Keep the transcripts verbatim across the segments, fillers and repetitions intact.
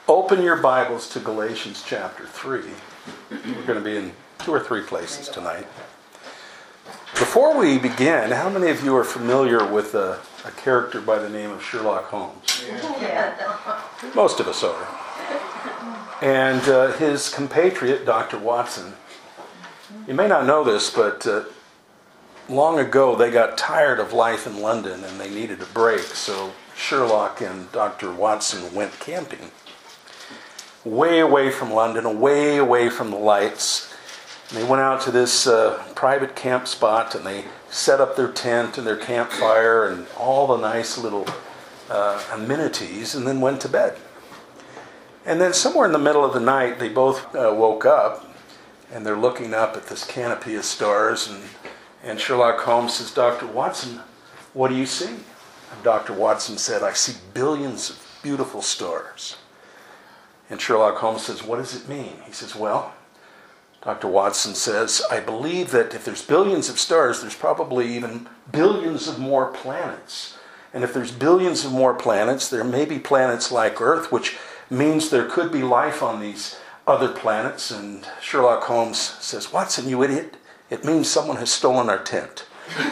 Open your Bibles to Galatians chapter three. We're going to be in two or three places tonight. Before we begin, how many of you are familiar with a, a character by the name of Sherlock Holmes? Yeah. Most of us are. And uh, his compatriot, Doctor Watson. You may not know this, but uh, long ago they got tired of life in London and they needed a break, so Sherlock and Doctor Watson went camping. Way away from London, way away from the lights. And they went out to this uh, private camp spot and they set up their tent and their campfire and all the nice little uh, amenities and then went to bed. And then somewhere in the middle of the night they both uh, woke up and they're looking up at this canopy of stars and, and Sherlock Holmes says, "Doctor Watson, what do you see?" And Doctor Watson said, "I see billions of beautiful stars." And Sherlock Holmes says, "What does it mean?" He says, "Well," Doctor Watson says, "I believe that if there's billions of stars, there's probably even billions of more planets. And if there's billions of more planets, there may be planets like Earth, which means there could be life on these other planets." And Sherlock Holmes says, "Watson, you idiot, it means someone has stolen our tent."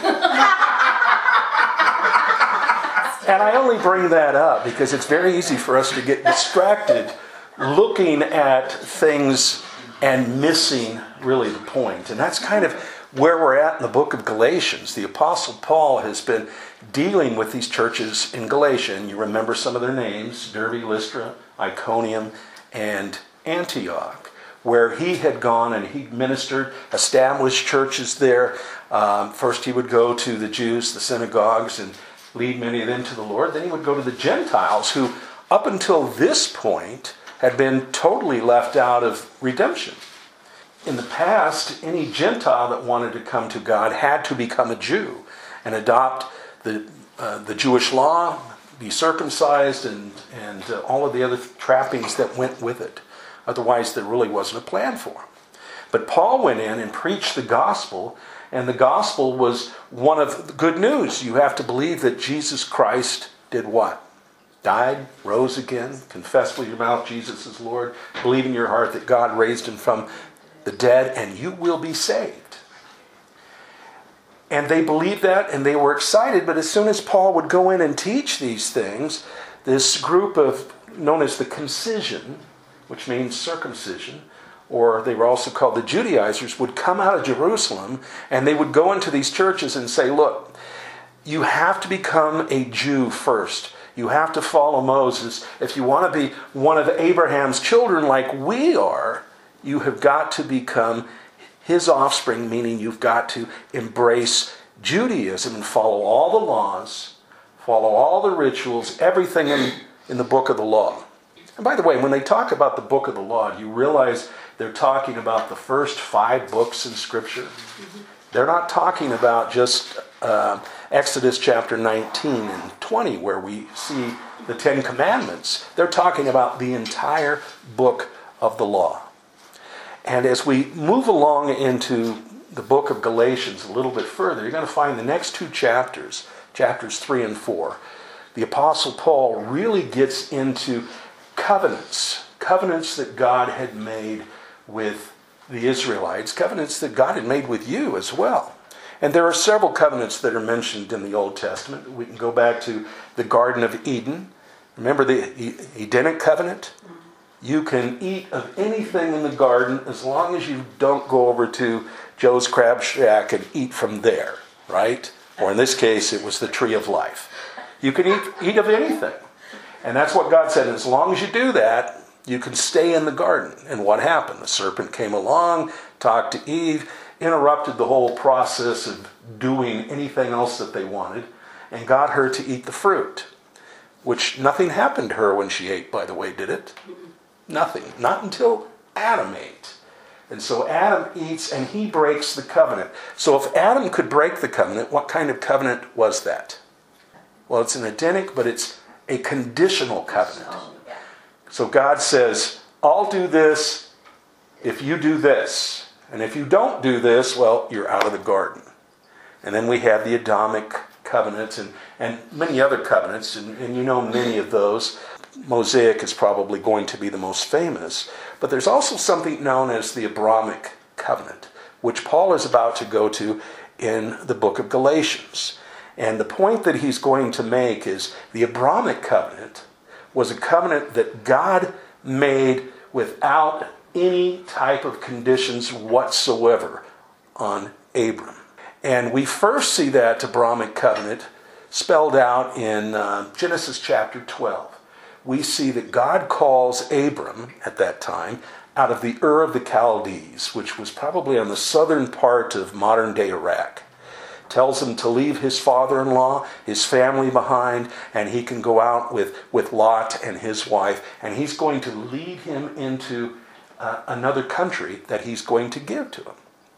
And I only bring that up because it's very easy for us to get distracted looking at things and missing really the point. And that's kind of where we're at in the book of Galatians. The Apostle Paul has been dealing with these churches in Galatia. And you remember some of their names: Derbe, Lystra, Iconium, and Antioch, where he had gone and he ministered, established churches there. Um, first he would go to the Jews, the synagogues, and lead many of them to the Lord. Then he would go to the Gentiles, who up until this point had been totally left out of redemption. In the past, any Gentile that wanted to come to God had to become a Jew and adopt the uh, the Jewish law, be circumcised, and, and uh, all of the other trappings that went with it. Otherwise, there really wasn't a plan for them. But Paul went in and preached the gospel, and the gospel was one of the good news. You have to believe that Jesus Christ did what? Died, rose again, confess with your mouth Jesus is Lord, believe in your heart that God raised him from the dead, and you will be saved. And they believed that, and they were excited, but as soon as Paul would go in and teach these things, this group of, known as the Concision, which means circumcision, or they were also called the Judaizers, would come out of Jerusalem, and they would go into these churches and say, "Look, you have to become a Jew first. You have to follow Moses. If you want to be one of Abraham's children like we are, you have got to become his offspring," meaning you've got to embrace Judaism and follow all the laws, follow all the rituals, everything in, in the book of the law. And by the way, when they talk about the book of the law, do you realize they're talking about the first five books in Scripture? Mm-hmm. They're not talking about just uh, Exodus chapter nineteen and twenty, where we see the Ten Commandments. They're talking about the entire book of the law. And as we move along into the book of Galatians a little bit further, you're going to find the next two chapters, chapters three and four. The Apostle Paul really gets into covenants, covenants that God had made with the Israelites, covenants that God had made with you as well. And there are several covenants that are mentioned in the Old Testament. We can go back to the Garden of Eden. Remember the Edenic covenant? You can eat of anything in the garden as long as you don't go over to Joe's Crab Shack and eat from there, right? Or in this case, it was the tree of life. You can eat, eat of anything. And that's what God said. As long as you do that, you can stay in the garden. And what happened? The serpent came along, talked to Eve, interrupted the whole process of doing anything else that they wanted, and got her to eat the fruit. Which nothing happened to her when she ate, by the way, did it? Nothing. Not until Adam ate. And so Adam eats and he breaks the covenant. So if Adam could break the covenant, what kind of covenant was that? Well, it's an Edenic, but it's a conditional covenant. So God says, "I'll do this if you do this. And if you don't do this, well, you're out of the garden." And then we have the Adamic covenant and, and many other covenants, and, and you know many of those. Mosaic is probably going to be the most famous. But there's also something known as the Abrahamic covenant, which Paul is about to go to in the book of Galatians. And the point that he's going to make is the Abrahamic covenant was a covenant that God made without any type of conditions whatsoever on Abram. And we first see that Abrahamic covenant spelled out in uh, Genesis chapter twelve. We see that God calls Abram at that time out of the Ur of the Chaldees, which was probably on the southern part of modern-day Iraq. Tells him to leave his father-in-law, his family behind, and he can go out with, with Lot and his wife, and he's going to lead him into uh, another country that he's going to give to him.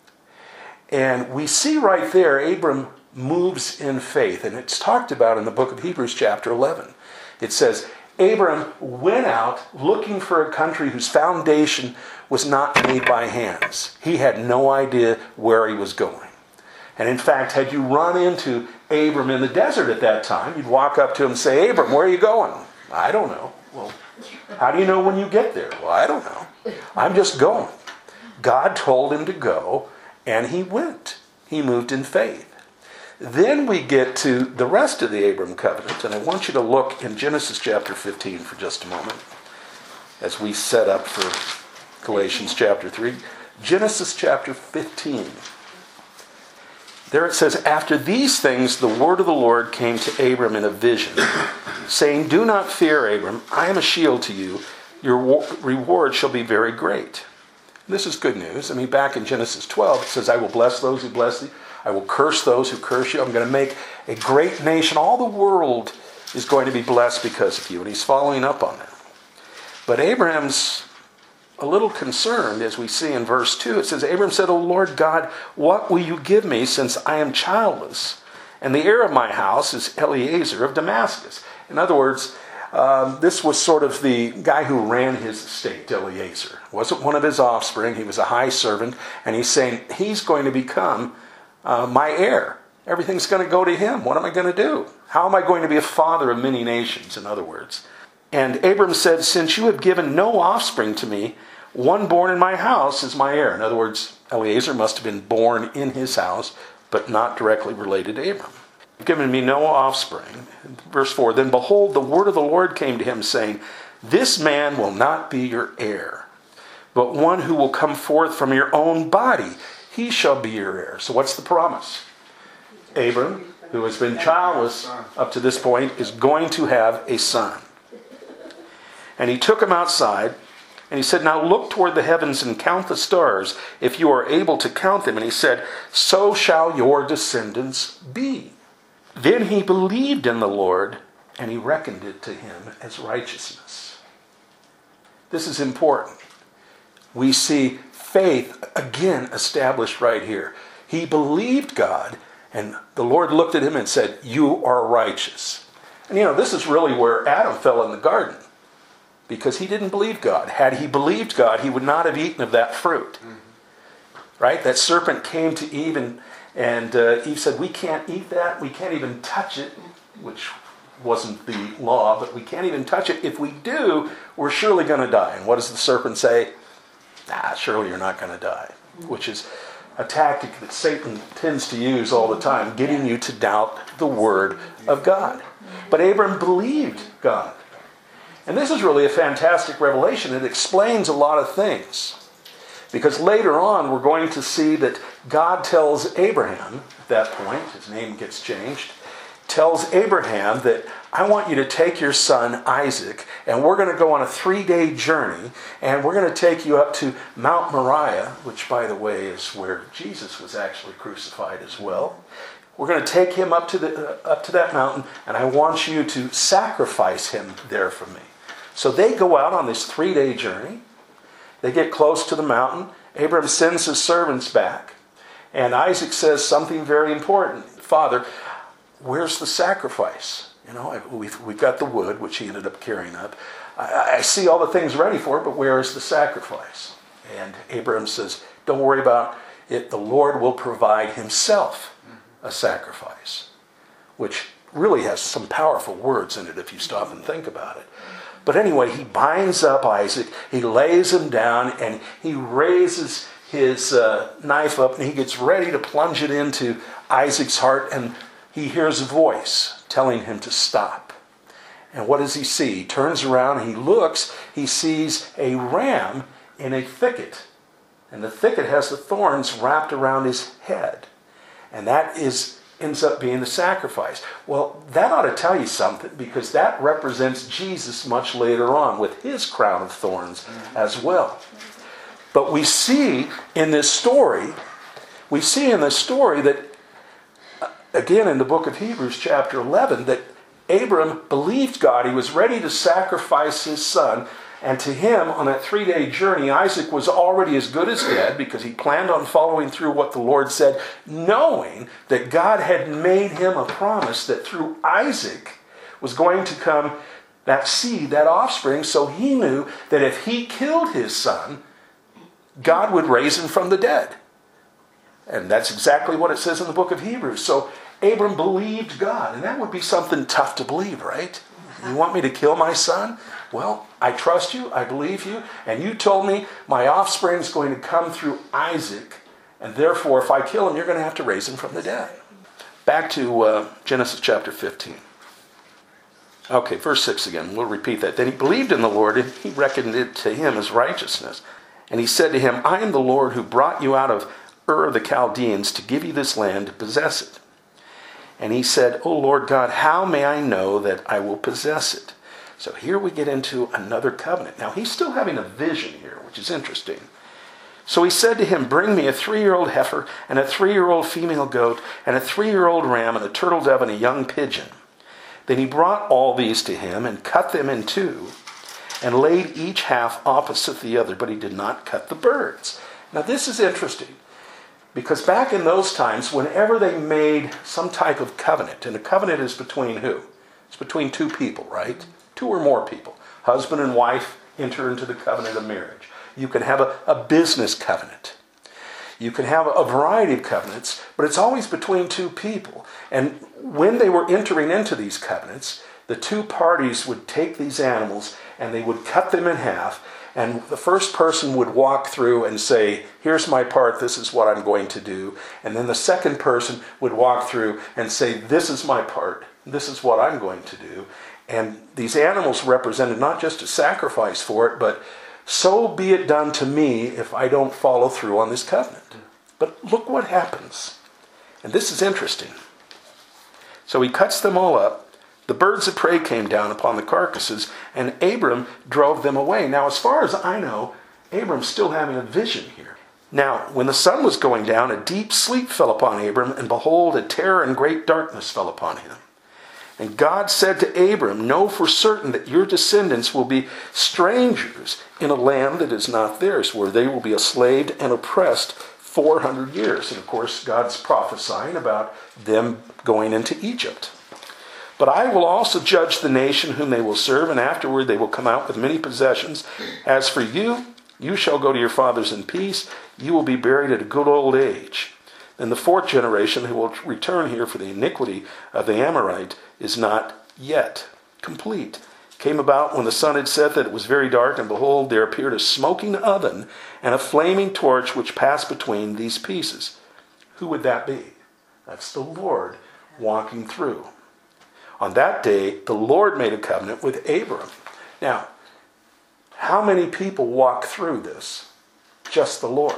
And we see right there, Abram moves in faith, and it's talked about in the book of Hebrews chapter eleven. It says, Abram went out looking for a country whose foundation was not made by hands. He had no idea where he was going. And in fact, had you run into Abram in the desert at that time, you'd walk up to him and say, Abram, where are you going? I don't know. Well, how do you know when you get there? Well, I don't know. I'm just going. God told him to go, and he went. He moved in faith. Then we get to the rest of the Abram covenant, and I want you to look in Genesis chapter fifteen for just a moment as we set up for Galatians chapter three. Genesis chapter fifteen. There it says, after these things the word of the Lord came to Abram in a vision, saying, do not fear, Abram, I am a shield to you. Your reward shall be very great. This is good news. I mean, back in Genesis twelve, it says, I will bless those who bless thee. I will curse those who curse you. I'm going to make a great nation. All the world is going to be blessed because of you. And he's following up on that. But Abraham's a little concerned, as we see in verse two. It says, Abram said, O Lord God, what will you give me since I am childless? And the heir of my house is Eliezer of Damascus. In other words, um, this was sort of the guy who ran his estate, Eliezer. Wasn't one of his offspring. He was a high servant. And he's saying, he's going to become uh, my heir. Everything's going to go to him. What am I going to do? How am I going to be a father of many nations, in other words? And Abram said, since you have given no offspring to me, one born in my house is my heir. In other words, Eliezer must have been born in his house, but not directly related to Abram. You've given me no offspring. Verse four, then behold, the word of the Lord came to him, saying, this man will not be your heir, but one who will come forth from your own body, he shall be your heir. So what's the promise? Abram, who has been childless up to this point, is going to have a son. And he took him outside, and he said, now look toward the heavens and count the stars, if you are able to count them. And he said, so shall your descendants be. Then he believed in the Lord, and he reckoned it to him as righteousness. This is important. We see faith again established right here. He believed God, and the Lord looked at him and said, you are righteous. And you know, this is really where Adam fell in the garden, because he didn't believe God. Had he believed God, he would not have eaten of that fruit. Mm-hmm. Right? That serpent came to Eve, and, and uh, Eve said, we can't eat that. We can't even touch it, which wasn't the law, but we can't even touch it. If we do, we're surely going to die. And what does the serpent say? Ah, surely you're not going to die. Which is a tactic that Satan tends to use all the time, getting you to doubt the word of God. But Abram believed God. And this is really a fantastic revelation. It explains a lot of things. Because later on, we're going to see that God tells Abraham, at that point, his name gets changed, tells Abraham that I want you to take your son Isaac, and we're going to go on a three-day journey, and we're going to take you up to Mount Moriah, which, by the way, is where Jesus was actually crucified as well. We're going to take him up to the uh, up to that mountain, and I want you to sacrifice him there for me. So they go out on this three-day journey. They get close to the mountain. Abraham sends his servants back. And Isaac says something very important. Father, where's the sacrifice? You know, we've, we've got the wood, which he ended up carrying up. I, I see all the things ready for it, but where is the sacrifice? And Abraham says, don't worry about it. The Lord will provide himself a sacrifice, which really has some powerful words in it if you stop and think about it. But anyway, he binds up Isaac, he lays him down, and he raises his uh, knife up, and he gets ready to plunge it into Isaac's heart, and he hears a voice telling him to stop. And what does he see? He turns around, and he looks, he sees a ram in a thicket. And the thicket has the thorns wrapped around his head. And that is ends up being the sacrifice. Well, that ought to tell you something, because that represents Jesus much later on with his crown of thorns as well. But we see in this story, we see in this story that, again in the book of Hebrews chapter eleven, that Abram believed God. He was ready to sacrifice his son. And to him, on that three-day journey, Isaac was already as good as dead, because he planned on following through what the Lord said, knowing that God had made him a promise that through Isaac was going to come that seed, that offspring. So he knew that if he killed his son, God would raise him from the dead. And that's exactly what it says in the book of Hebrews. So Abram believed God, and that would be something tough to believe, right? You want me to kill my son? Well, I trust you, I believe you, and you told me my offspring is going to come through Isaac, and therefore if I kill him, you're going to have to raise him from the dead. Back to uh, Genesis chapter fifteen. Okay, verse six again, we'll repeat that. Then he believed in the Lord, and he reckoned it to him as righteousness. And he said to him, I am the Lord who brought you out of Ur of the Chaldeans to give you this land to possess it. And he said, O Lord God, how may I know that I will possess it? So here we get into another covenant. Now he's still having a vision here, which is interesting. So he said to him, bring me a three-year-old heifer and a three-year-old female goat and a three-year-old ram and a turtle dove and a young pigeon. Then he brought all these to him and cut them in two and laid each half opposite the other, but he did not cut the birds. Now this is interesting, because back in those times, whenever they made some type of covenant, and a covenant is between who? It's between two people, right? Two or more people. Husband and wife enter into the covenant of marriage. You can have a, a business covenant. You can have a variety of covenants, but it's always between two people. And when they were entering into these covenants, the two parties would take these animals and they would cut them in half, and the first person would walk through and say, here's my part, this is what I'm going to do. And then the second person would walk through and say, this is my part, this is what I'm going to do. And these animals represented not just a sacrifice for it, but so be it done to me if I don't follow through on this covenant. But look what happens. And this is interesting. So he cuts them all up. The birds of prey came down upon the carcasses, and Abram drove them away. Now, as far as I know, Abram's still having a vision here. Now, when the sun was going down, a deep sleep fell upon Abram, and behold, a terror and great darkness fell upon him. And God said to Abram, know for certain that your descendants will be strangers in a land that is not theirs, where they will be enslaved and oppressed four hundred years. And of course, God's prophesying about them going into Egypt. But I will also judge the nation whom they will serve, and afterward they will come out with many possessions. As for you, you shall go to your fathers in peace. You will be buried at a good old age. And the fourth generation who will return here for the iniquity of the Amorite is not yet complete. Came about when the sun had set that it was very dark, and behold, there appeared a smoking oven and a flaming torch which passed between these pieces. Who would that be? That's the Lord walking through. On that day, the Lord made a covenant with Abram. Now, how many people walk through this? Just the Lord.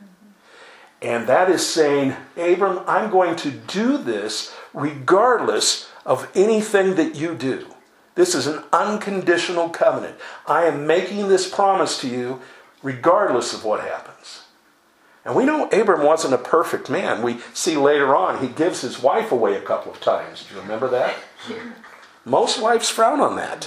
And that is saying, Abram, I'm going to do this regardless of anything that you do. This is an unconditional covenant. I am making this promise to you regardless of what happens. And we know Abram wasn't a perfect man. We see later on he gives his wife away a couple of times. Do you remember that? Most wives frown on that.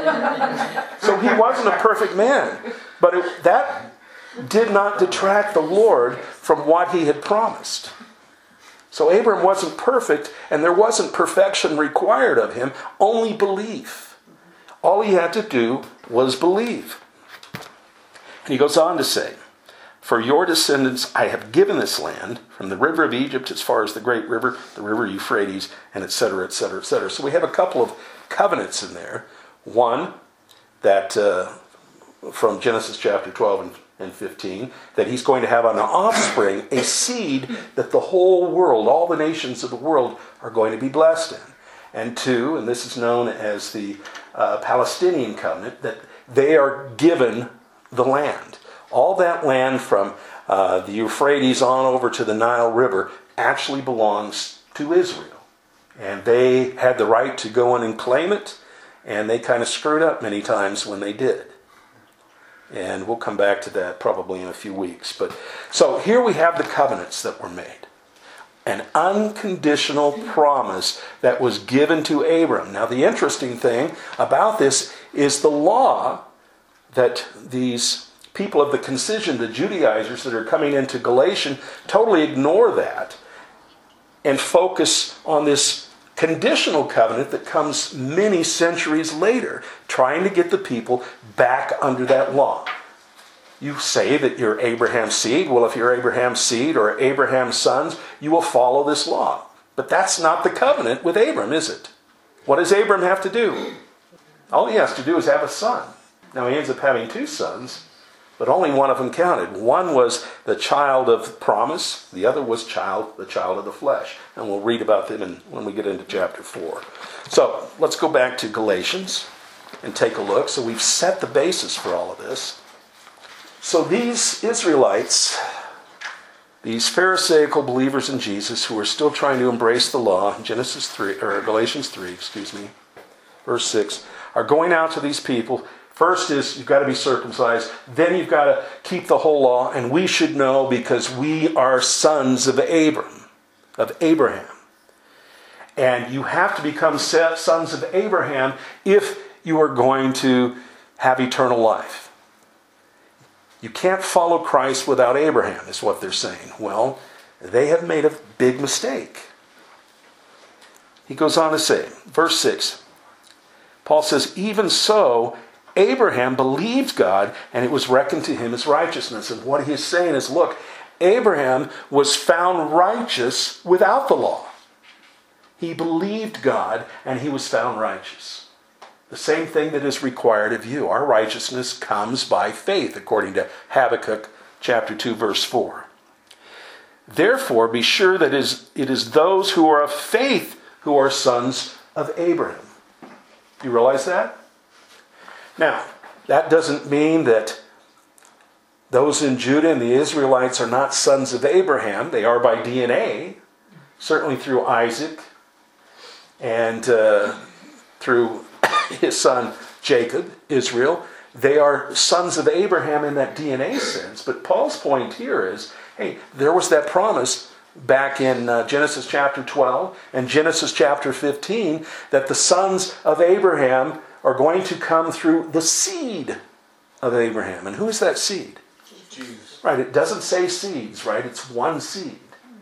So he wasn't a perfect man. But it, that did not detract the Lord from what he had promised. So Abram wasn't perfect, and there wasn't perfection required of him, only belief. All he had to do was believe. And he goes on to say, for your descendants I have given this land, from the river of Egypt as far as the great river, the river Euphrates, and et cetera, et cetera, et cetera. So we have a couple of covenants in there. One, that uh, from Genesis chapter twelve and, and fifteen, that he's going to have an offspring, a seed that the whole world, all the nations of the world are going to be blessed in. And two, and this is known as the uh, Palestinian covenant, that they are given the land. All that land from uh, the Euphrates on over to the Nile River actually belongs to Israel. And they had the right to go in and claim it, and they kind of screwed up many times when they did. And we'll come back to that probably in a few weeks. But so here we have the covenants that were made. An unconditional promise that was given to Abram. Now the interesting thing about this is the law that these people of the concision, the Judaizers that are coming into Galatians, totally ignore that and focus on this conditional covenant that comes many centuries later, trying to get the people back under that law. You say that you're Abraham's seed. Well, if you're Abraham's seed or Abraham's sons, you will follow this law. But that's not the covenant with Abram, is it? What does Abram have to do? All he has to do is have a son. Now, he ends up having two sons, but only one of them counted. One was the child of promise. The other was child, the child of the flesh. And we'll read about them in, when we get into chapter four. So, let's go back to Galatians and take a look. So we've set the basis for all of this. So these Israelites, these Pharisaical believers in Jesus who are still trying to embrace the law, Genesis three, or Galatians three, excuse me, verse six, are going out to these people. First is you've got to be circumcised. Then you've got to keep the whole law. And we should know because we are sons of Abram, of Abraham. And you have to become sons of Abraham if you are going to have eternal life. You can't follow Christ without Abraham, is what they're saying. Well, they have made a big mistake. He goes on to say, verse six, Paul says, even so, Abraham believed God, and it was reckoned to him as righteousness. And what he is saying is, look, Abraham was found righteous without the law. He believed God, and he was found righteous. The same thing that is required of you. Our righteousness comes by faith, according to Habakkuk chapter two, verse four. Therefore, be sure that it is those who are of faith who are sons of Abraham. You realize that? Now, that doesn't mean that those in Judah and the Israelites are not sons of Abraham. They are by D N A, certainly through Isaac and uh, through his son Jacob, Israel. They are sons of Abraham in that D N A sense. But Paul's point here is, hey, there was that promise back in uh, Genesis chapter twelve and Genesis chapter fifteen that the sons of Abraham are going to come through the seed of Abraham. And who is that seed? Jesus. Right, it doesn't say seeds, right? It's one seed.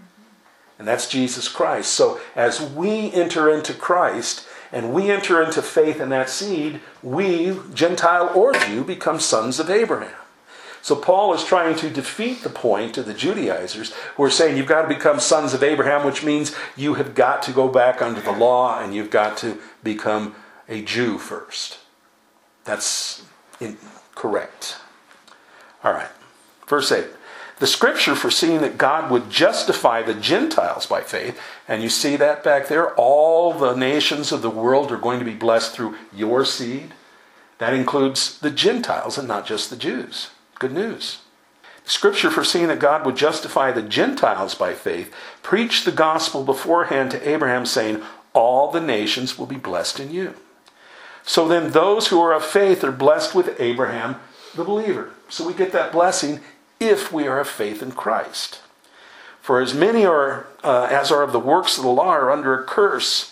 And that's Jesus Christ. So as we enter into Christ and we enter into faith in that seed, we, Gentile or Jew, become sons of Abraham. So Paul is trying to defeat the point of the Judaizers who are saying you've got to become sons of Abraham, which means you have got to go back under the law and you've got to become a Jew first. That's incorrect. All right. Verse eight. The scripture foreseeing that God would justify the Gentiles by faith, and you see that back there, all the nations of the world are going to be blessed through your seed. That includes the Gentiles and not just the Jews. Good news. The scripture foreseeing that God would justify the Gentiles by faith preached the gospel beforehand to Abraham, saying, all the nations will be blessed in you. So then those who are of faith are blessed with Abraham, the believer. So we get that blessing if we are of faith in Christ. For as many are uh, as are of the works of the law are under a curse.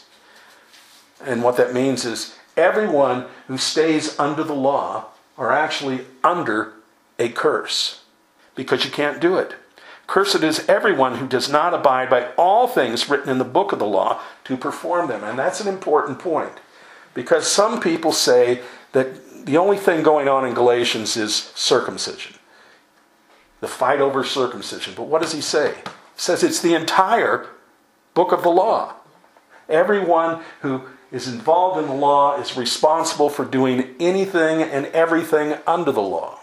And what that means is everyone who stays under the law are actually under a curse, because you can't do it. Cursed is everyone who does not abide by all things written in the book of the law to perform them. And that's an important point, because some people say that the only thing going on in Galatians is circumcision. The fight over circumcision. But what does he say? He says it's the entire book of the law. Everyone who is involved in the law is responsible for doing anything and everything under the law.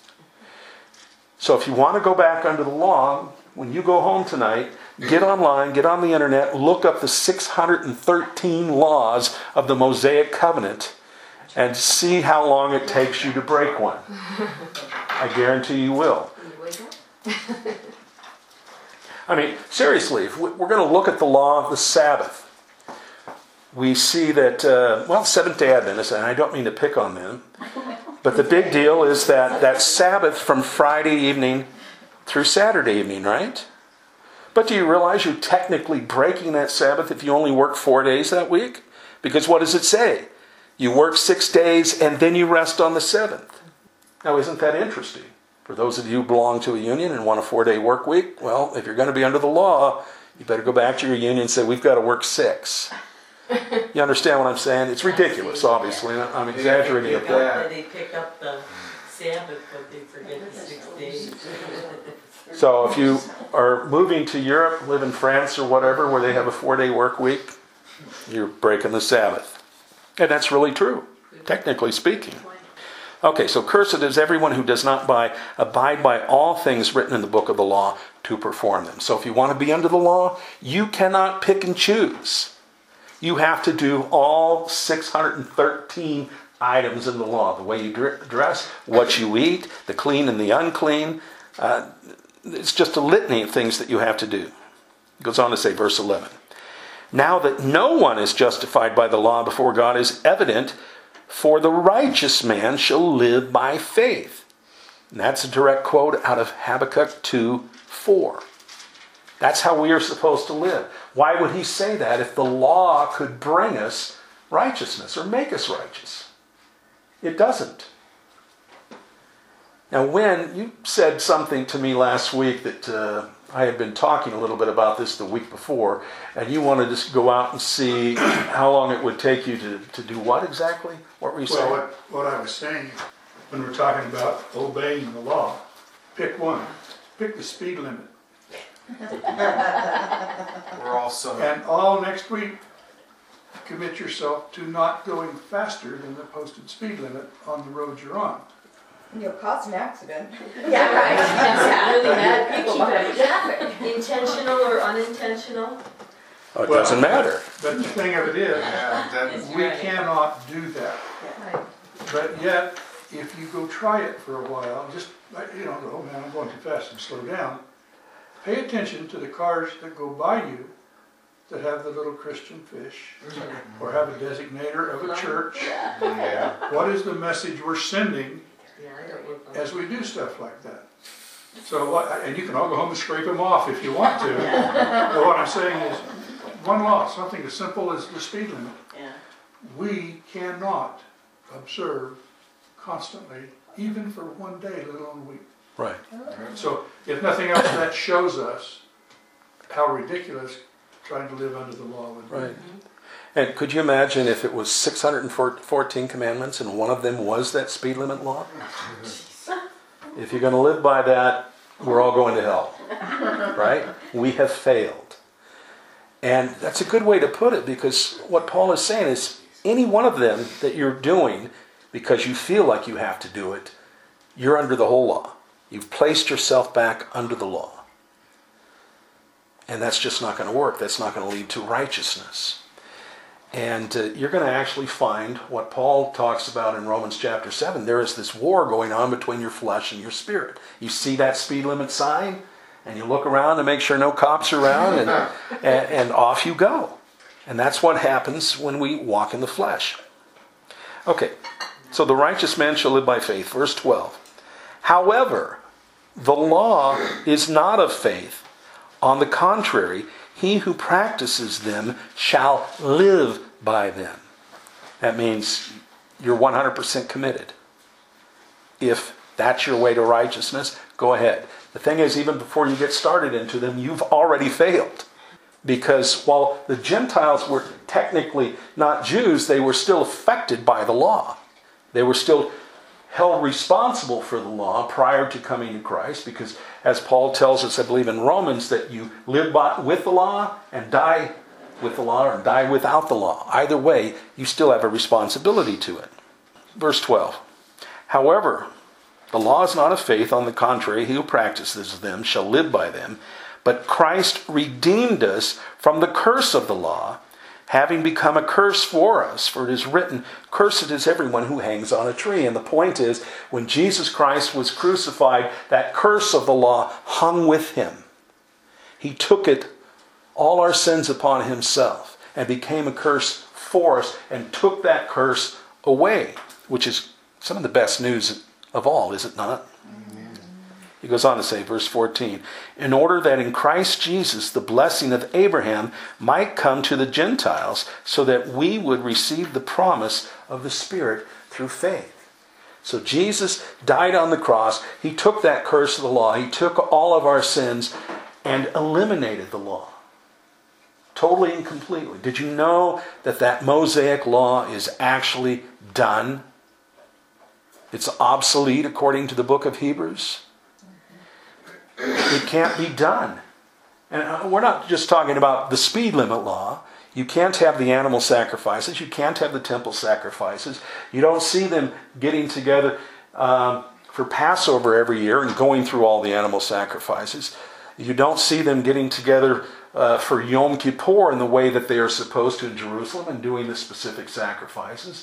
So if you want to go back under the law, when you go home tonight, get online, get on the internet, look up the six hundred thirteen laws of the Mosaic Covenant and see how long it takes you to break one. I guarantee you will. I mean, seriously, if we're going to look at the law of the Sabbath, we see that, uh, well, Seventh-day Adventists, and I don't mean to pick on them, but the big deal is that, that Sabbath from Friday evening through Saturday evening, right? But do you realize you're technically breaking that Sabbath if you only work four days that week? Because what does it say? You work six days and then you rest on the seventh. Now, isn't that interesting? For those of you who belong to a union and want a four-day work week, well, if you're going to be under the law, you better go back to your union and say, we've got to work six. You understand what I'm saying? It's ridiculous, obviously. I'm exaggerating a bit. They pick up the Sabbath, but they forget the six days. So if you are moving to Europe, live in France or whatever, where they have a four-day work week, you're breaking the Sabbath. And that's really true, technically speaking. Okay, so cursed is everyone who does not by, abide by all things written in the book of the law to perform them. So if you want to be under the law, you cannot pick and choose. You have to do all six hundred thirteen items in the law. The way you dress, what you eat, the clean and the unclean. Uh, it's just a litany of things that you have to do. It goes on to say, verse eleven. Now that no one is justified by the law before God is evident, for the righteous man shall live by faith. And that's a direct quote out of Habakkuk two four. That's how we are supposed to live. Why would he say that if the law could bring us righteousness or make us righteous? It doesn't. Now, when you said something to me last week that uh, I had been talking a little bit about this the week before, and you wanted to go out and see how long it would take you to, to do what exactly? What were you saying? Well, what, what I was saying, when we're talking about obeying the law, pick one. Pick the speed limit. We're all so. And all next week, commit yourself to not going faster than the posted speed limit on the road you're on. You'll cause an accident. Yeah, right. Yeah, really mad people Keep behind it you. traffic. Intentional or unintentional? Oh, it Well, doesn't matter. But the thing of it is, Yeah, that, It's we right. cannot do that. Right. But yet, if you go try it for a while, just, you know, oh man, I'm going too fast, and slow down. Pay attention to the cars that go by you that have the little Christian fish or have a designator of a church. yeah. What is the message we're sending Yeah, I don't work on as we do stuff like that? So, what, and you can all go home and scrape them off if you want to. But what I'm saying is, one law, something as simple as the speed limit. Yeah. We cannot observe constantly, even for one day, let alone a week. Right. So, if nothing else, that shows us how ridiculous trying to live under the law would be. Right. And could you imagine if it was six hundred fourteen commandments and one of them was that speed limit law? If you're going to live by that, we're all going to hell. Right? We have failed. And that's a good way to put it, because what Paul is saying is any one of them that you're doing because you feel like you have to do it, you're under the whole law. You've placed yourself back under the law. And that's just not going to work. That's not going to lead to righteousness. And uh, you're going to actually find what Paul talks about in Romans chapter seven. There is this war going on between your flesh and your spirit. You see that speed limit sign, and you look around to make sure no cops are around, and, and, and off you go. And that's what happens when we walk in the flesh. Okay, so the righteous man shall live by faith. Verse twelve. However, the law is not of faith. On the contrary, he who practices them shall live by them. That means you're one hundred percent committed. If that's your way to righteousness, go ahead. The thing is, even before you get started into them, you've already failed. Because while the Gentiles were technically not Jews, they were still affected by the law. They were still held responsible for the law prior to coming to Christ, because as Paul tells us, I believe in Romans, that you live by, with the law and die with the law or die without the law. Either way, you still have a responsibility to it. Verse twelve. However, the law is not of faith. On the contrary, he who practices them shall live by them. But Christ redeemed us from the curse of the law, having become a curse for us. For it is written, cursed is everyone who hangs on a tree. And the point is, when Jesus Christ was crucified, that curse of the law hung with him. He took it, all our sins upon himself, and became a curse for us, and took that curse away, which is some of the best news of all, is it not? Amen. He goes on to say, verse fourteen, in order that in Christ Jesus the blessing of Abraham might come to the Gentiles, so that we would receive the promise of the Spirit through faith. So Jesus died on the cross. He took that curse of the law. He took all of our sins and eliminated the law. Totally and completely. Did you know that that Mosaic law is actually done? It's obsolete according to the book of Hebrews. It can't be done. And we're not just talking about the speed limit law. You can't have the animal sacrifices. You can't have the temple sacrifices. You don't see them getting together um, for Passover every year and going through all the animal sacrifices. You don't see them getting together uh, for Yom Kippur in the way that they are supposed to in Jerusalem and doing the specific sacrifices.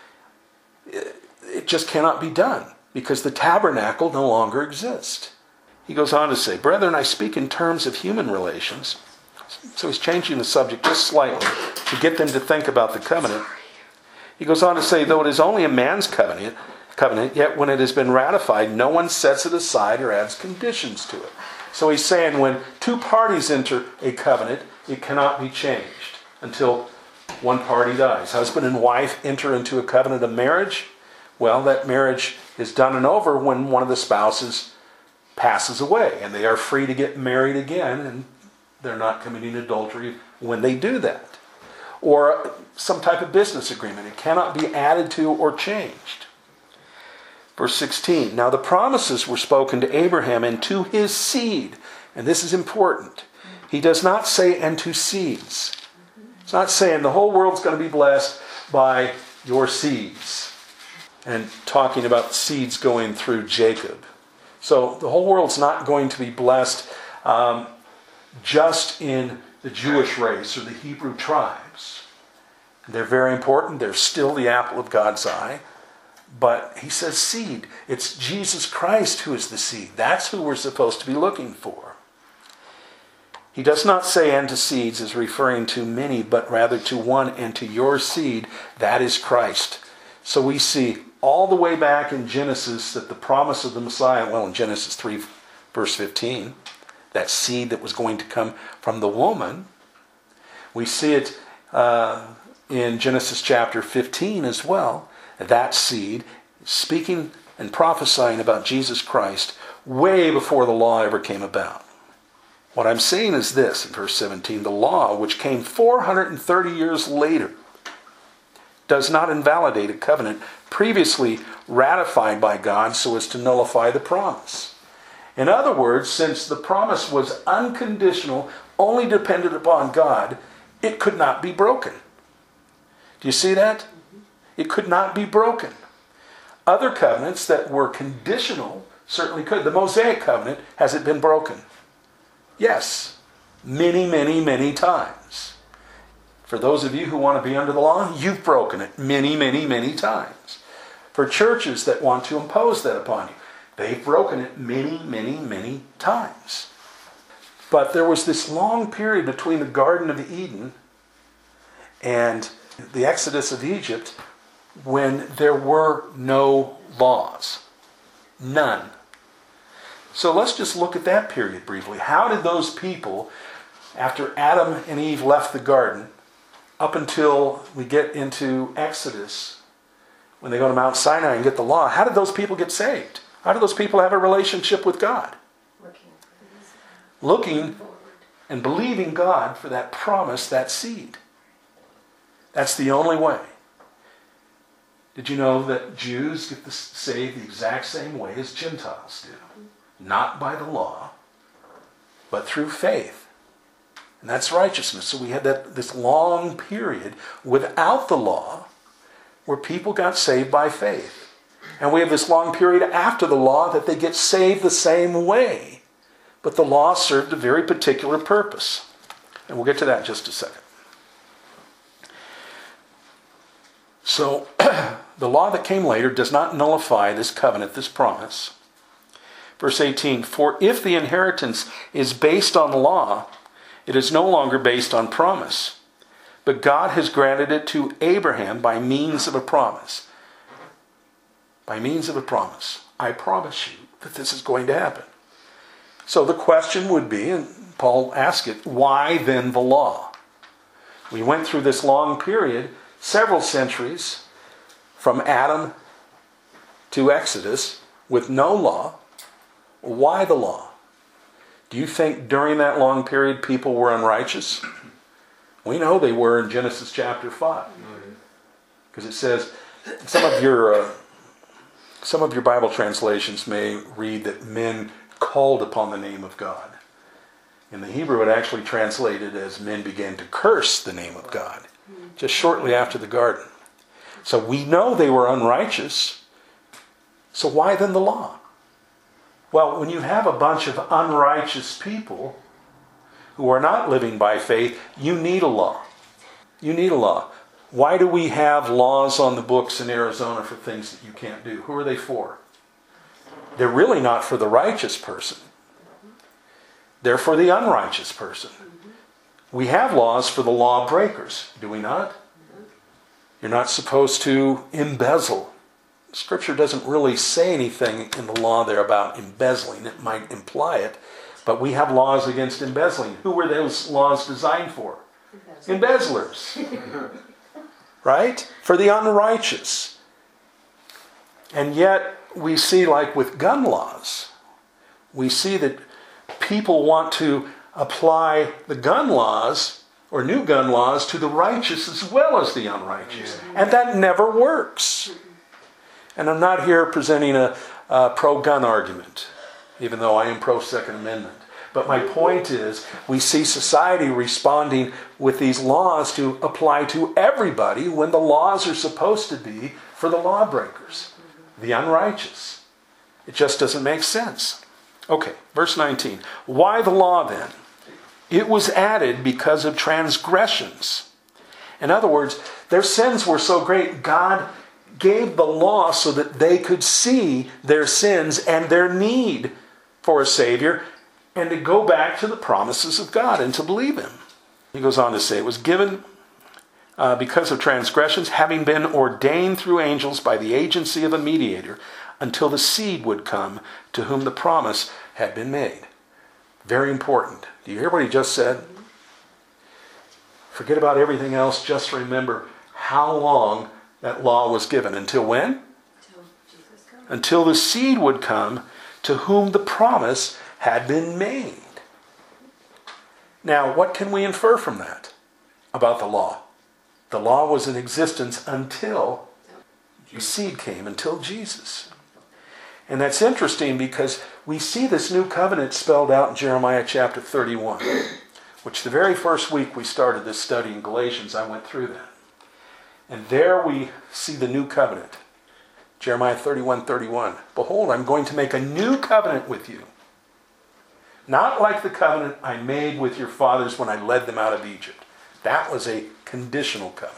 It, it just cannot be done because the tabernacle no longer exists. He goes on to say, brethren, I speak in terms of human relations. So he's changing the subject just slightly to get them to think about the covenant. He goes on to say, though it is only a man's covenant, covenant, yet when it has been ratified, no one sets it aside or adds conditions to it. So he's saying when two parties enter a covenant, it cannot be changed until one party dies. Husband and wife enter into a covenant of marriage. Well, that marriage is done and over when one of the spouses passes away, and they are free to get married again, and they're not committing adultery when they do that. Or some type of business agreement. It cannot be added to or changed. Verse sixteen, now the promises were spoken to Abraham and to his seed. And this is important. He does not say, and to seeds. It's not saying the whole world's going to be blessed by your seeds. And talking about seeds going through Jacob. So the whole world's not going to be blessed um, just in the Jewish race or the Hebrew tribes. They're very important. They're still the apple of God's eye. But he says seed. It's Jesus Christ who is the seed. That's who we're supposed to be looking for. He does not say and to seeds as referring to many, but rather to one, and to your seed, that is Christ. So we see all the way back in Genesis that the promise of the Messiah, well, in Genesis three, verse fifteen, that seed that was going to come from the woman. We see it uh, in Genesis chapter fifteen as well. That seed, speaking and prophesying about Jesus Christ way before the law ever came about. What I'm saying is this, in verse seventeen, the law, which came four hundred thirty years later, does not invalidate a covenant previously ratified by God so as to nullify the promise. In other words, since the promise was unconditional, only dependent upon God, it could not be broken. Do you see that? It could not be broken. Other covenants that were conditional certainly could. The Mosaic covenant, has it been broken? Yes. Many, many, many times. For those of you who want to be under the law, you've broken it many, many, many times. For churches that want to impose that upon you, they've broken it many, many, many times. But there was this long period between the Garden of Eden and the Exodus of Egypt when there were no laws. None. So let's just look at that period briefly. How did those people, after Adam and Eve left the garden, up until we get into Exodus, when they go to Mount Sinai and get the law, how did those people get saved? How did those people have a relationship with God? Looking and believing God for that promise, that seed. That's the only way. Did you know that Jews get saved the exact same way as Gentiles do? Not by the law, but through faith. And that's righteousness. So we had that this long period without the law where people got saved by faith. And we have this long period after the law that they get saved the same way. But the law served a very particular purpose. And we'll get to that in just a second. So, the law that came later does not nullify this covenant, this promise. Verse eighteen, for if the inheritance is based on the law, it is no longer based on promise. But God has granted it to Abraham by means of a promise. By means of a promise. I promise you that this is going to happen. So the question would be, and Paul asked it, why then the law? We went through this long period, several centuries, from Adam to Exodus, with no law. Why the law? Do you think during that long period people were unrighteous? We know they were in Genesis chapter five. Because it says, some of your uh, some of your Bible translations may read that men called upon the name of God. In the Hebrew it actually translated as men began to curse the name of God. Just shortly after the garden. So we know they were unrighteous. So why then the law? Well, when you have a bunch of unrighteous people who are not living by faith, you need a law. You need a law. Why do we have laws on the books in Arizona for things that you can't do? Who are they for? They're really not for the righteous person. They're for the unrighteous person. We have laws for the law breakers, do we not? You're not supposed to embezzle. Scripture doesn't really say anything in the law there about embezzling. It might imply it. But we have laws against embezzling. Who were those laws designed for? Embezzlers. Right? For the unrighteous. And yet, we see, like with gun laws, we see that people want to apply the gun laws or new gun laws to the righteous as well as the unrighteous. And that never works. And I'm not here presenting a, a pro-gun argument, even though I am pro-Second Amendment. But my point is, we see society responding with these laws to apply to everybody when the laws are supposed to be for the lawbreakers, the unrighteous. It just doesn't make sense. Okay, verse nineteen. Why the law then? It was added because of transgressions. In other words, their sins were so great, God gave the law so that they could see their sins and their need for a Savior and to go back to the promises of God and to believe Him. He goes on to say, it was given uh, because of transgressions, having been ordained through angels by the agency of a mediator, until the seed would come to whom the promise had been made. Very important. Do you hear what he just said? Forget about everything else. Just remember how long that law was given. Until when? Until Jesus comes. Until the seed would come to whom the promise had been made. Now, what can we infer from that about the law? The law was in existence until the seed came, until Jesus. And that's interesting because we see this new covenant spelled out in Jeremiah chapter thirty-one, which the very first week we started this study in Galatians, I went through that. And there we see the new covenant. Jeremiah thirty-one thirty-one. Behold, I'm going to make a new covenant with you. Not like the covenant I made with your fathers when I led them out of Egypt. That was a conditional covenant.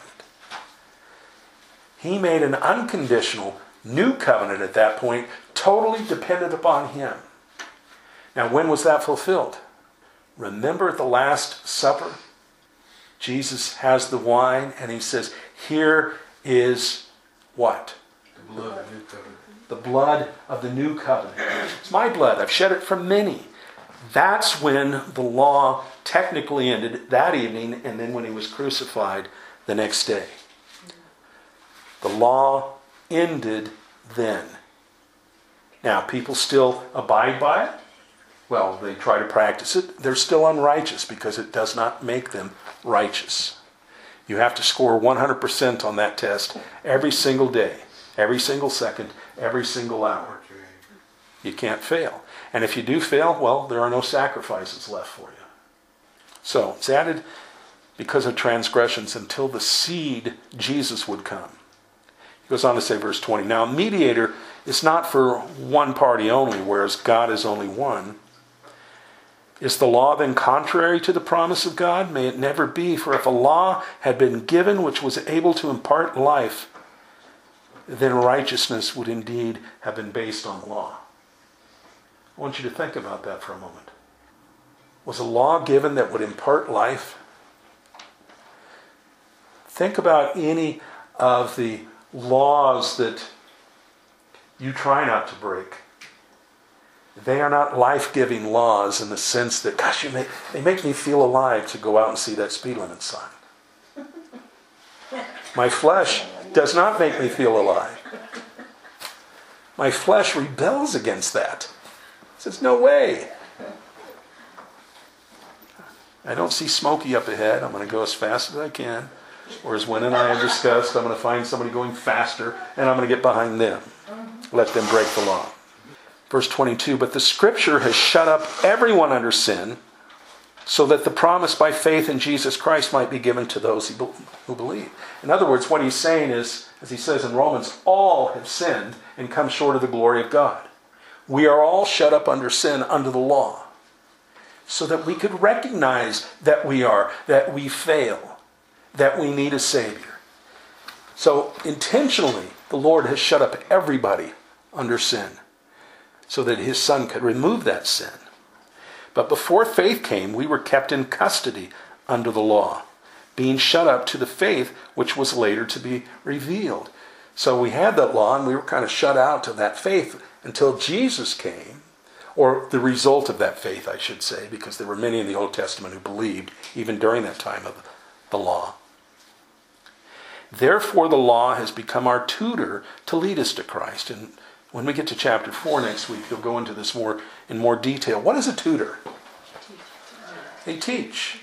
He made an unconditional new covenant at that point, totally dependent upon Him. Now, when was that fulfilled? Remember at the Last Supper? Jesus has the wine and He says, here is what? The blood of the new covenant. The blood of the new covenant. It's my blood. I've shed it for many. That's when the law technically ended that evening, and then when He was crucified the next day. The law ended then. Now, people still abide by it. Well, they try to practice it. They're still unrighteous because it does not make them righteous. You have to score one hundred percent on that test every single day, every single second, every single hour. You can't fail. And if you do fail, well, there are no sacrifices left for you. So it's added because of transgressions until the seed, Jesus, would come. He goes on to say, verse twenty, now a mediator is not for one party only, whereas God is only one. Is the law then contrary to the promise of God? May it never be, for if a law had been given which was able to impart life, then righteousness would indeed have been based on the law. I want you to think about that for a moment. Was a law given that would impart life? Think about any of the laws that you try not to break. They are not life-giving laws in the sense that, gosh, you make, they make me feel alive to go out and see that speed limit sign. My flesh does not make me feel alive. My flesh rebels against that. It says, no way. I don't see Smokey up ahead. I'm going to go as fast as I can. Or as Wynn and I have discussed, I'm going to find somebody going faster, and I'm going to get behind them. Let them break the law. Verse twenty-two, but the Scripture has shut up everyone under sin, so that the promise by faith in Jesus Christ might be given to those who believe. In other words, what he's saying is, as he says in Romans, all have sinned and come short of the glory of God. We are all shut up under sin, under the law, so that we could recognize that we are, that we fail, that we need a Savior. So intentionally, the Lord has shut up everybody under sin, so that his Son could remove that sin. But before faith came, we were kept in custody under the law, being shut up to the faith which was later to be revealed. So we had that law, and we were kind of shut out to that faith until Jesus came, or the result of that faith, I should say, because there were many in the Old Testament who believed, even during that time of the law. Therefore, the law has become our tutor to lead us to Christ. And when we get to chapter four next week, he'll go into this more in more detail. What is a tutor? They teach.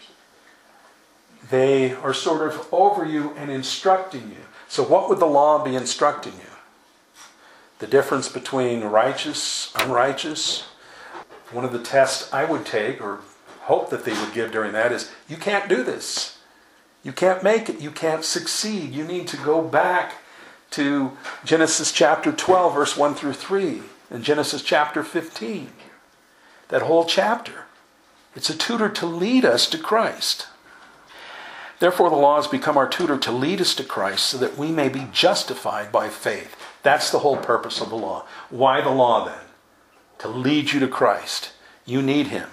They are sort of over you and instructing you. So what would the law be instructing you? The difference between righteous, unrighteous. One of the tests I would take, or hope that they would give during that, is you can't do this. You can't make it. You can't succeed. You need to go back to Genesis chapter twelve, verse one through three, and Genesis chapter fifteen. That whole chapter. It's a tutor to lead us to Christ. Therefore, the law has become our tutor to lead us to Christ so that we may be justified by faith. That's the whole purpose of the law. Why the law then? To lead you to Christ. You need him.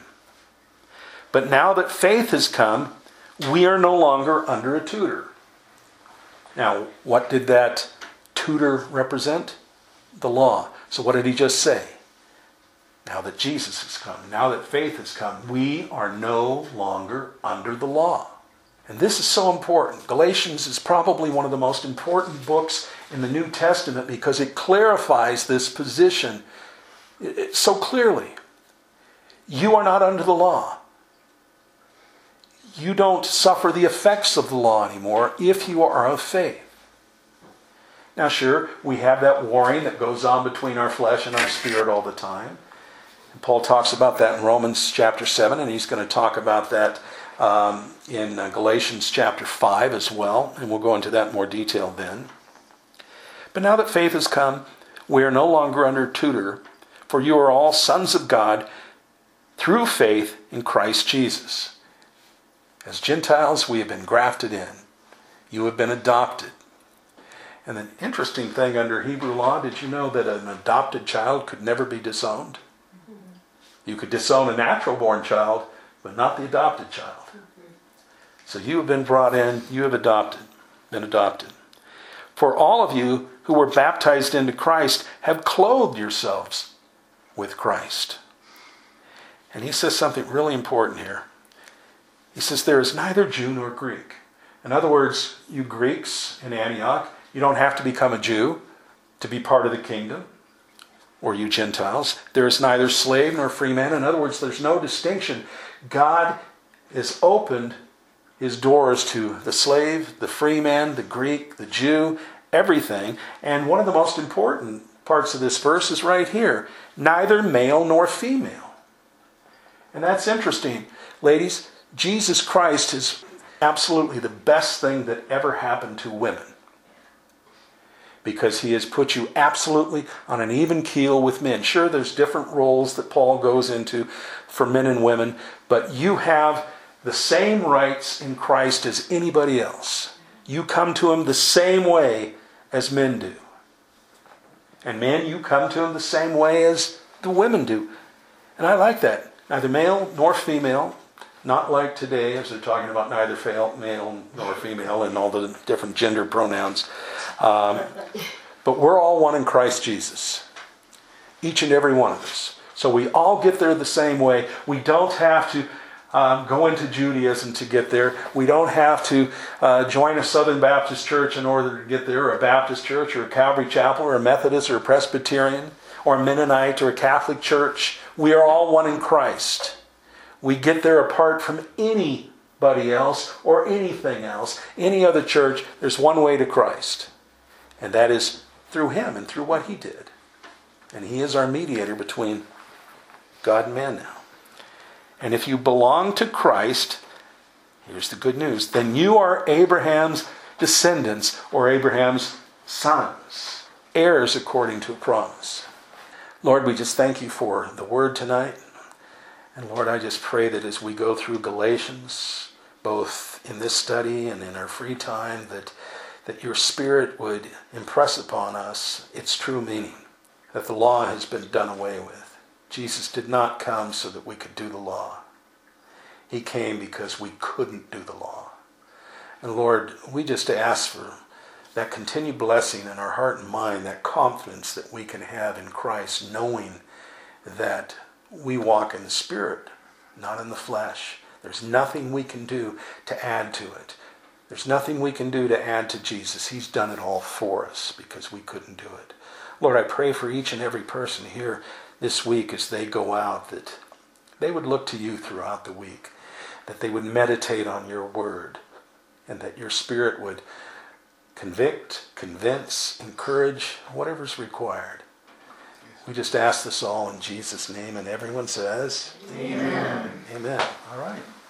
But now that faith has come, we are no longer under a tutor. Now, what did that tutor represent? The law. So what did he just say? Now that Jesus has come, now that faith has come, we are no longer under the law. And this is so important. Galatians is probably one of the most important books in the New Testament because it clarifies this position so clearly. You are not under the law. You don't suffer the effects of the law anymore if you are of faith. Now sure, we have that warring that goes on between our flesh and our spirit all the time. And Paul talks about that in Romans chapter seven, and he's going to talk about that um, in uh, Galatians chapter five as well, and we'll go into that in more detail then. But now that faith has come, we are no longer under tutor, for you are all sons of God through faith in Christ Jesus. As Gentiles, we have been grafted in. You have been adopted. And an interesting thing under Hebrew law, did you know that an adopted child could never be disowned? You could disown a natural-born child, but not the adopted child. So you have been brought in, you have adopted, been adopted. For all of you who were baptized into Christ have clothed yourselves with Christ. And he says something really important here. He says there is neither Jew nor Greek. In other words, you Greeks in Antioch, you don't have to become a Jew to be part of the kingdom. Or you Gentiles. There is neither slave nor free man. In other words, there's no distinction. God has opened his doors to the slave, the free man, the Greek, the Jew, everything. And one of the most important parts of this verse is right here. Neither male nor female. And that's interesting. Ladies, Jesus Christ is absolutely the best thing that ever happened to women, because he has put you absolutely on an even keel with men. Sure, there's different roles that Paul goes into for men and women, but you have the same rights in Christ as anybody else. You come to him the same way as men do. And men, you come to him the same way as the women do. And I like that. Neither male nor female. Not like today, as they're talking about neither male nor female and all the different gender pronouns. Um, but we're all one in Christ Jesus. Each and every one of us. So we all get there the same way. We don't have to um, go into Judaism to get there. We don't have to uh, join a Southern Baptist church in order to get there, or a Baptist church, or a Calvary Chapel, or a Methodist, or a Presbyterian, or a Mennonite, or a Catholic church. We are all one in Christ. We get there apart from anybody else or anything else, any other church. There's one way to Christ, and that is through him and through what he did. And he is our mediator between God and man now. And if you belong to Christ, here's the good news, then you are Abraham's descendants, or Abraham's sons, heirs according to a promise. Lord, we just thank you for the word tonight. And Lord, I just pray that as we go through Galatians, both in this study and in our free time, that, that your Spirit would impress upon us its true meaning, that the law has been done away with. Jesus did not come so that we could do the law. He came because we couldn't do the law. And Lord, we just ask for that continued blessing in our heart and mind, that confidence that we can have in Christ, knowing that we walk in the Spirit, not in the flesh. There's nothing we can do to add to it. There's nothing we can do to add to Jesus. He's done it all for us because we couldn't do it. Lord, I pray for each and every person here this week as they go out, that they would look to you throughout the week, that they would meditate on your word, and that your Spirit would convict, convince, encourage, whatever's required. We just ask this all in Jesus' name, and everyone says, Amen. Amen. All right.